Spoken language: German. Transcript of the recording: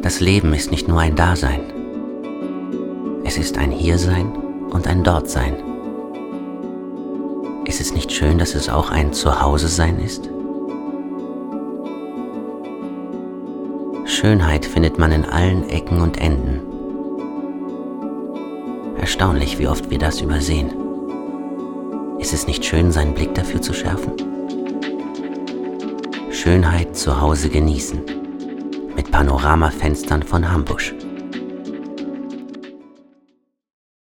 Das Leben ist nicht nur ein Dasein. Es ist ein Hiersein und ein Dortsein. Ist es nicht schön, dass es auch ein Zuhause-Sein ist? Schönheit findet man in allen Ecken und Enden. Erstaunlich, wie oft wir das übersehen. Ist es nicht schön, seinen Blick dafür zu schärfen? Schönheit zu Hause genießen, mit Panoramafenstern von Hambusch.